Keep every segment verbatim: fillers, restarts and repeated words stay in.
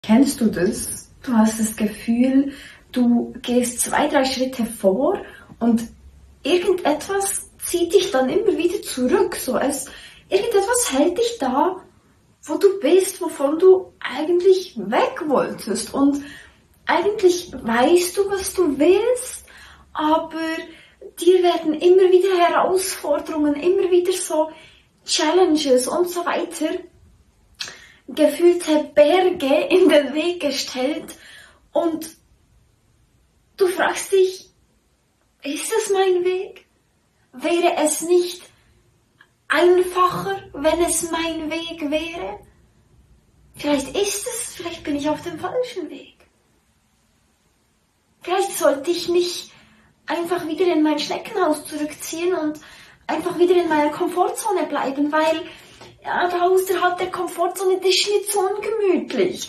Kennst du das? Du hast das Gefühl, du gehst zwei, drei Schritte vor und irgendetwas zieht dich dann immer wieder zurück. So als irgendetwas hält dich da, wo du bist, wovon du eigentlich weg wolltest. Und eigentlich weißt du, was du willst, aber dir werden immer wieder Herausforderungen, immer wieder so Challenges und so weiter, gefühlte Berge in den Weg gestellt und du fragst dich, ist es mein Weg? Wäre es nicht einfacher, wenn es mein Weg wäre? Vielleicht ist es, vielleicht bin ich auf dem falschen Weg. Vielleicht sollte ich mich einfach wieder in mein Schneckenhaus zurückziehen und einfach wieder in meiner Komfortzone bleiben, weil ja, da außerhalb der Komfortzone, das ist nicht so ungemütlich.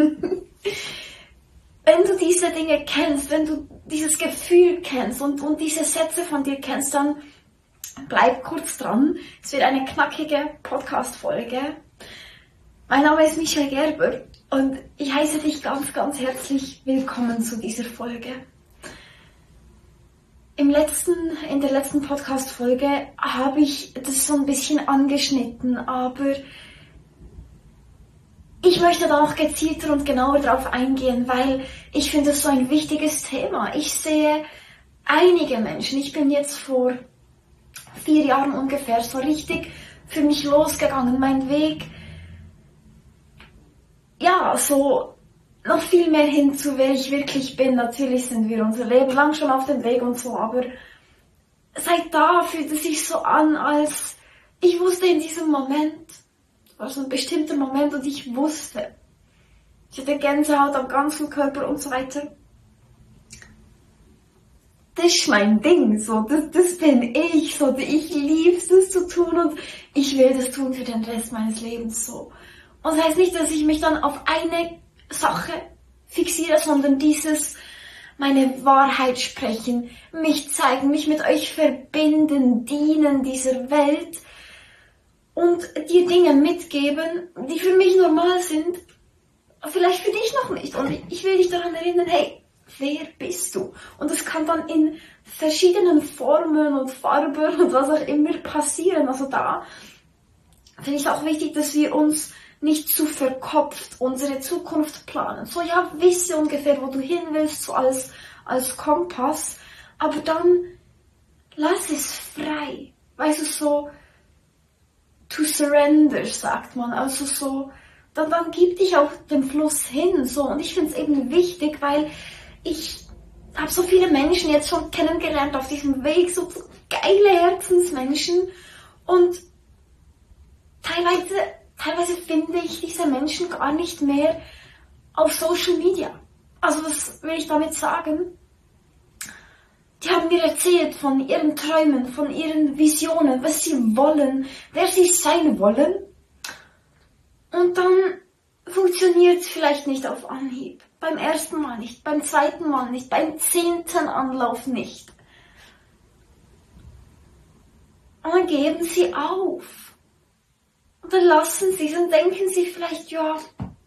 Wenn du diese Dinge kennst, wenn du dieses Gefühl kennst und, und diese Sätze von dir kennst, dann bleib kurz dran. Es wird eine knackige Podcast-Folge. Mein Name ist Michelle Gerber und ich heiße dich ganz, ganz herzlich willkommen zu dieser Folge. Im letzten, in der letzten Podcast-Folge habe ich das so ein bisschen angeschnitten, aber ich möchte da auch gezielter und genauer drauf eingehen, weil ich finde es so ein wichtiges Thema. Ich sehe einige Menschen, ich bin jetzt vor vier Jahren ungefähr so richtig für mich losgegangen, mein Weg, ja, so noch viel mehr hin zu wer ich wirklich bin. Natürlich sind wir unser Leben lang schon auf dem Weg und so, aber seit da fühlt es sich so an, als ich wusste in diesem Moment, war so ein bestimmter Moment und ich wusste, ich hatte Gänsehaut am ganzen Körper und so weiter. Das ist mein Ding, so, das, das bin ich, so, ich liebe es, das zu tun und ich will das tun für den Rest meines Lebens, so. Und das heißt nicht, dass ich mich dann auf eine Sache fixiere, sondern dieses, meine Wahrheit sprechen, mich zeigen, mich mit euch verbinden, dienen dieser Welt und dir Dinge mitgeben, die für mich normal sind, vielleicht für dich noch nicht. Und ich will dich daran erinnern, hey, wer bist du? Und das kann dann in verschiedenen Formen und Farben und was auch immer passieren. Also da finde ich auch wichtig, dass wir uns nicht zu verkopft unsere Zukunft planen. So, ja, wisse ungefähr, wo du hin willst, so als, als Kompass, aber dann lass es frei. Weißt du, so to surrender, sagt man, also so, dann, dann gib dich auf den Fluss hin, so, und ich finde es eben wichtig, weil ich habe so viele Menschen jetzt schon kennengelernt auf diesem Weg, so geile Herzensmenschen, und teilweise Teilweise finde ich diese Menschen gar nicht mehr auf Social Media. Also was will ich damit sagen? Die haben mir erzählt von ihren Träumen, von ihren Visionen, was sie wollen, wer sie sein wollen. Und dann funktioniert es vielleicht nicht auf Anhieb. Beim ersten Mal nicht, beim zweiten Mal nicht, beim zehnten Anlauf nicht. Und dann geben sie auf. Und dann lassen sie es und denken sie vielleicht, ja,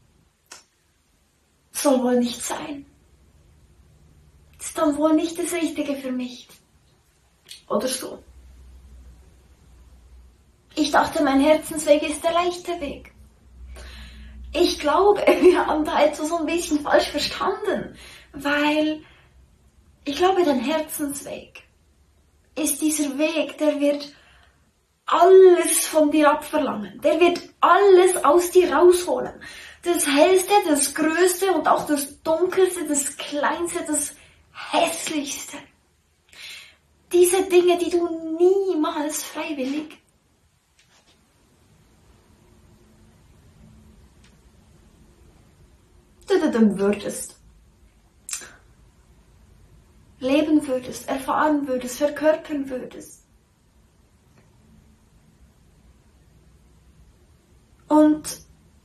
soll wohl nicht sein. Das ist dann wohl nicht das Richtige für mich. Oder so. Ich dachte, mein Herzensweg ist der leichte Weg. Ich glaube, wir haben da etwas so ein bisschen falsch verstanden, weil ich glaube, dein Herzensweg ist dieser Weg, der wird alles von dir abverlangen. Der wird alles aus dir rausholen. Das Hellste, das Größte und auch das Dunkelste, das Kleinste, das Hässlichste. Diese Dinge, die du niemals freiwillig würdest. Leben würdest, erfahren würdest, verkörpern würdest. Und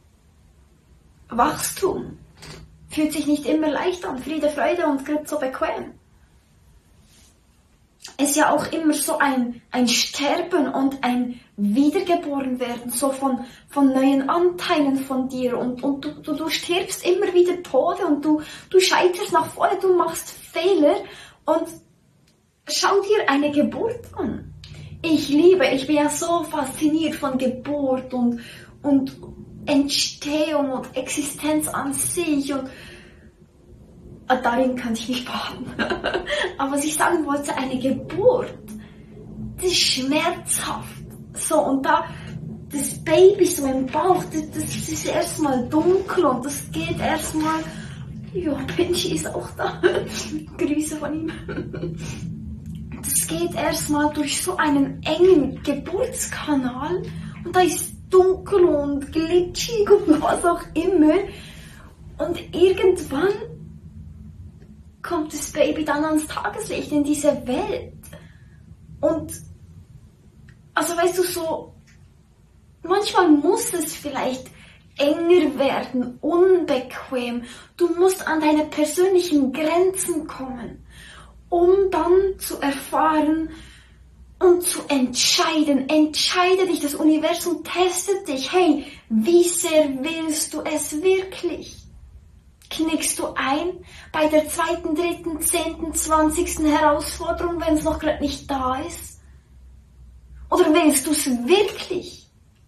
Wachstum fühlt sich nicht immer leicht an, Friede, Freude und Glück so bequem. ist ja auch immer so ein, ein Sterben und ein Wiedergeborenwerden, so von, von neuen Anteilen von dir. Und, und du, du, du stirbst immer wieder Tode und du, du scheiterst nach vorne, du machst Fehler. Und schau dir eine Geburt an. Ich liebe, ich bin ja so fasziniert von Geburt und, und Entstehung und Existenz an sich. Und darin kann ich nicht baden. Aber was ich sagen wollte, eine Geburt, das ist schmerzhaft. So, und da, das Baby so im Bauch, das, das ist erstmal dunkel und das geht erstmal, ja, Benji ist auch da. Grüße von ihm. Das geht erstmal durch so einen engen Geburtskanal und da ist dunkel und glitschig und was auch immer. Und irgendwann kommt das Baby dann ans Tageslicht in diese Welt. Und, also weißt du, so, manchmal muss es vielleicht enger werden, unbequem. Du musst an deine persönlichen Grenzen kommen, um dann zu erfahren und zu entscheiden. Entscheide dich, das Universum testet dich. Hey, wie sehr willst du es wirklich? Knickst du ein bei der zweiten, dritten, zehnten, zwanzigsten Herausforderung, wenn es noch gerade nicht da ist? Oder willst du es wirklich?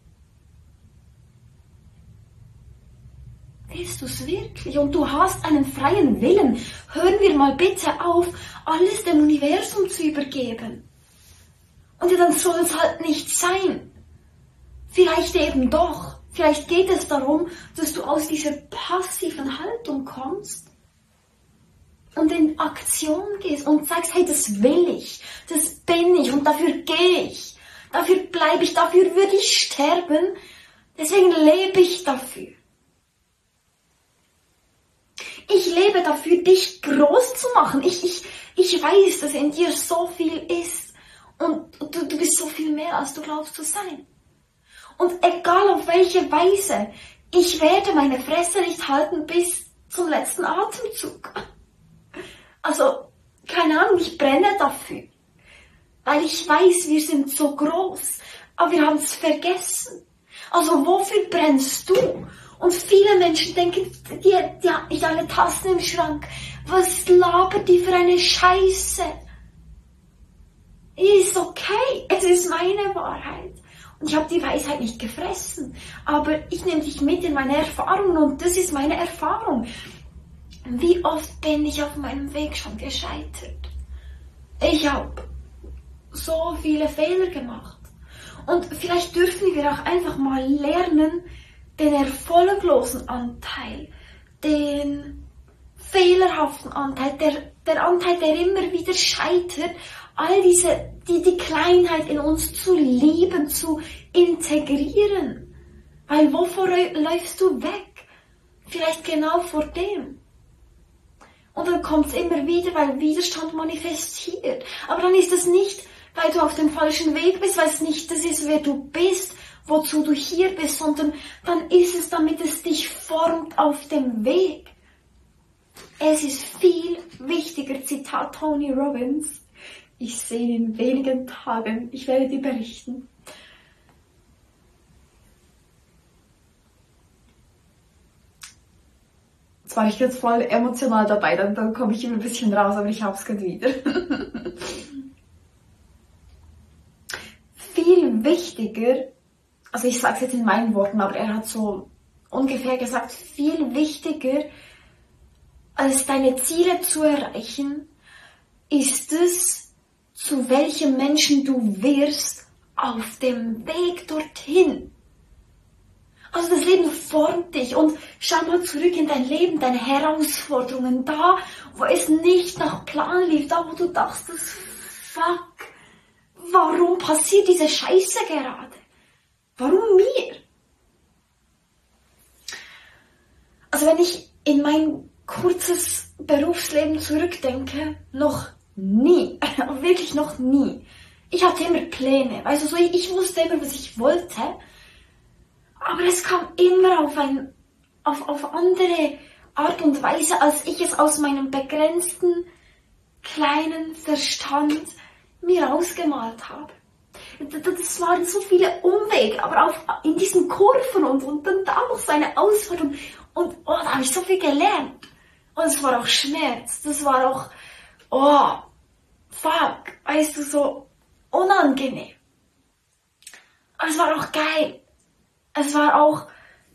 Willst du es wirklich? Und du hast einen freien Willen. Hören wir mal bitte auf, alles dem Universum zu übergeben. Und ja, dann soll es halt nicht sein. Vielleicht eben doch. Vielleicht geht es darum, dass du aus dieser passiven Haltung kommst und in Aktion gehst und sagst, hey, das will ich, das bin ich und dafür gehe ich, dafür bleibe ich, dafür würde ich sterben, deswegen lebe ich dafür. Ich lebe dafür, dich groß zu machen. Ich, ich, ich weiß, dass in dir so viel ist und du, du bist so viel mehr, als du glaubst zu sein. Und egal auf welche Weise, ich werde meine Fresse nicht halten bis zum letzten Atemzug. Also, keine Ahnung, ich brenne dafür. Weil ich weiß, wir sind so groß, aber wir haben es vergessen. Also, wofür brennst du? Und viele Menschen denken, die, die hat nicht alle Tassen im Schrank. Was labert die für eine Scheiße? Ist okay, es ist meine Wahrheit. Und ich habe die Weisheit nicht gefressen, aber ich nehme dich mit in meine Erfahrungen und das ist meine Erfahrung. Wie oft bin ich auf meinem Weg schon gescheitert? Ich habe so viele Fehler gemacht. Und vielleicht dürfen wir auch einfach mal lernen, den erfolglosen Anteil, den fehlerhaften Anteil, der, der Anteil, der immer wieder scheitert, all diese, die, die Kleinheit in uns zu lieben, zu integrieren. Weil wovor läufst du weg? Vielleicht genau vor dem. Und dann kommt es immer wieder, weil Widerstand manifestiert. Aber dann ist es nicht, weil du auf dem falschen Weg bist, weil es nicht das ist, wer du bist, wozu du hier bist, sondern dann ist es, damit es dich formt auf dem Weg. Es ist viel wichtiger, Zitat Tony Robbins, ich sehe ihn in wenigen Tagen, ich werde dir berichten. Jetzt war ich jetzt voll emotional dabei, dann, dann komme ich immer ein bisschen raus, aber ich hab's gerade wieder. Viel wichtiger, also ich sage es jetzt in meinen Worten, aber er hat so ungefähr gesagt, viel wichtiger als deine Ziele zu erreichen, ist es, zu welchem Menschen du wirst auf dem Weg dorthin. Also das Leben formt dich und schau mal zurück in dein Leben, deine Herausforderungen, da, wo es nicht nach Plan lief, da, wo du dachtest, fuck, warum passiert diese Scheiße gerade? Warum mir? Also wenn ich in mein kurzes Berufsleben zurückdenke, noch nie, wirklich noch nie. Ich hatte immer Pläne, weißt du, so, ich wusste immer, was ich wollte, aber es kam immer auf, ein, auf, auf andere Art und Weise, als ich es aus meinem begrenzten, kleinen Verstand mir ausgemalt habe. Das waren so viele Umwege, aber auch in diesen Kurven und, und dann da noch so eine Ausfahrt und, und oh, da habe ich so viel gelernt. Und es war auch Schmerz, das war auch, oh, fuck, weißt du, so unangenehm. Aber es war auch geil. Es war auch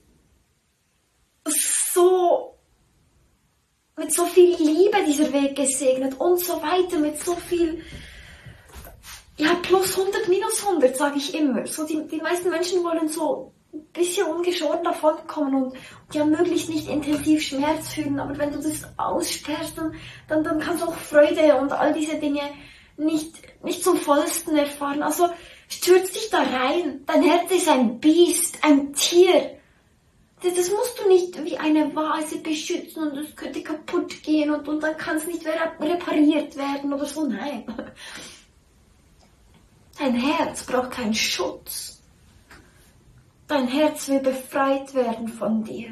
so, mit so viel Liebe dieser Weg gesegnet und so weiter, mit so viel, ja, plus hundert, minus hundert, sage ich immer. So, die, die meisten Menschen wollen so ein bisschen ungeschoren davonkommen und, und ja, möglichst nicht intensiv Schmerz fühlen. Aber wenn du das aussperrst, dann, dann, dann kannst du auch Freude und all diese Dinge nicht, nicht zum Vollsten erfahren. Also, stürz dich da rein. Dein Herz ist ein Biest, ein Tier. Das, das musst du nicht wie eine Vase beschützen und es könnte kaputt gehen und, und dann kann es nicht mehr repariert werden oder so. Nein. Dein Herz braucht keinen Schutz. Dein Herz will befreit werden von dir.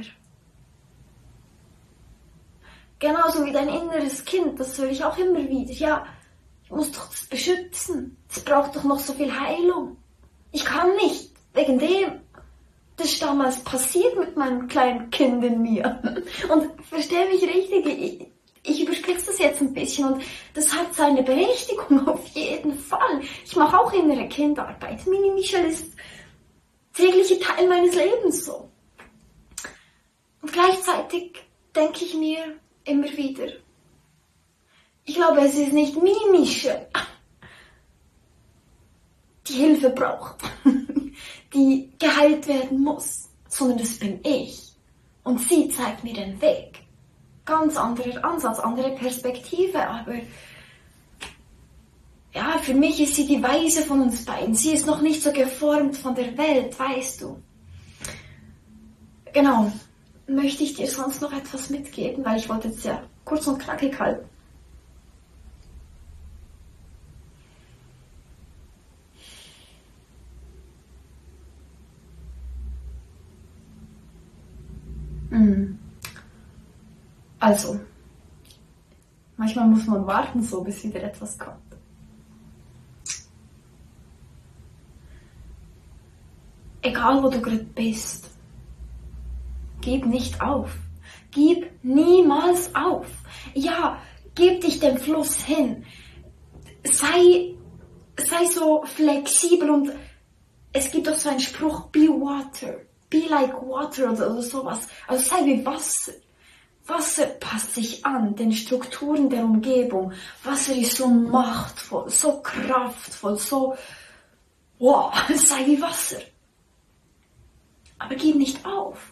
Genauso wie dein inneres Kind, das höre ich auch immer wieder. Ja, ich muss doch das beschützen. Es braucht doch noch so viel Heilung. Ich kann nicht, wegen dem. Das ist damals passiert mit meinem kleinen Kind in mir. Und verstehe mich richtig, ich, ich überspitze das jetzt ein bisschen und das hat seine Berechtigung auf jeden Fall. Ich mache auch innere Kindarbeit. Mini Michelle ist täglicher Teil meines Lebens so. Und gleichzeitig denke ich mir immer wieder, ich glaube, es ist nicht Mini Michelle, die Hilfe braucht, die geheilt werden muss, sondern das bin ich. Und sie zeigt mir den Weg. Ganz anderer Ansatz, andere Perspektive, aber ja, für mich ist sie die Weise von uns beiden. Sie ist noch nicht so geformt von der Welt, weißt du. Genau. Möchte ich dir sonst noch etwas mitgeben, weil ich wollte es ja kurz und knackig halten. Also, manchmal muss man warten, so bis wieder etwas kommt. Egal wo du gerade bist, gib nicht auf. Gib niemals auf. Ja, gib dich dem Fluss hin. Sei, sei so flexibel und es gibt auch so einen Spruch, be water, be like water oder, oder sowas. Also sei wie Wasser. Wasser passt sich an den Strukturen der Umgebung. Wasser ist so machtvoll, so kraftvoll, so, wow, sei wie Wasser. Aber gib nicht auf.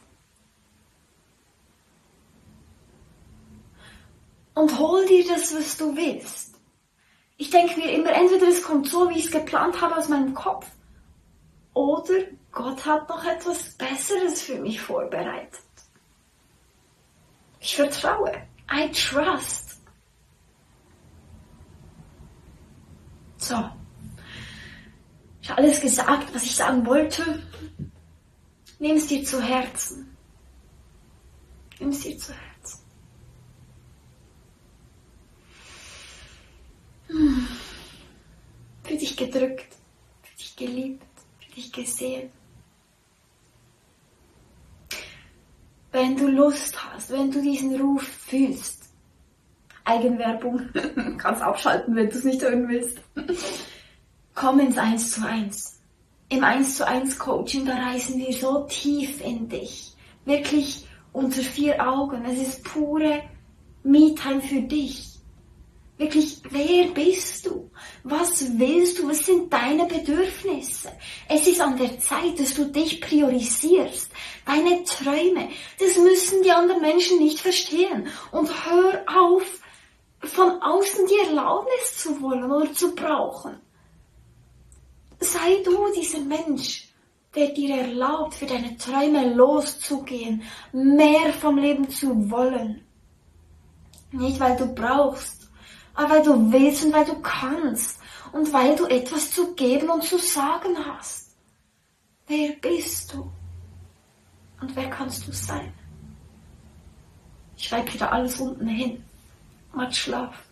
Und hol dir das, was du willst. Ich denke mir immer, entweder es kommt so, wie ich es geplant habe aus meinem Kopf, oder Gott hat noch etwas Besseres für mich vorbereitet. Ich vertraue. I trust. So. Ich habe alles gesagt, was ich sagen wollte. Nimm es dir zu Herzen. Nimm es dir zu Herzen. Hm. Für dich gedrückt, für dich geliebt, für dich gesehen. Wenn du Lust hast, wenn du diesen Ruf fühlst, Eigenwerbung, kannst abschalten, wenn du es nicht hören willst, komm ins eins zu eins. Im eins zu eins Coaching, da reisen wir so tief in dich. Wirklich unter vier Augen. Es ist pure Me-Time für dich. Wirklich, wer bist du? Was willst du? Was sind deine Bedürfnisse? Es ist an der Zeit, dass du dich priorisierst. Deine Träume, das müssen die anderen Menschen nicht verstehen. Und hör auf, von außen die Erlaubnis zu wollen oder zu brauchen. Sei du dieser Mensch, der dir erlaubt, für deine Träume loszugehen, mehr vom Leben zu wollen. Nicht, weil du brauchst, aber weil du willst und weil du kannst und weil du etwas zu geben und zu sagen hast. Wer bist du? Und wer kannst du sein? Ich schreibe wieder alles unten hin. Macht Schlaf.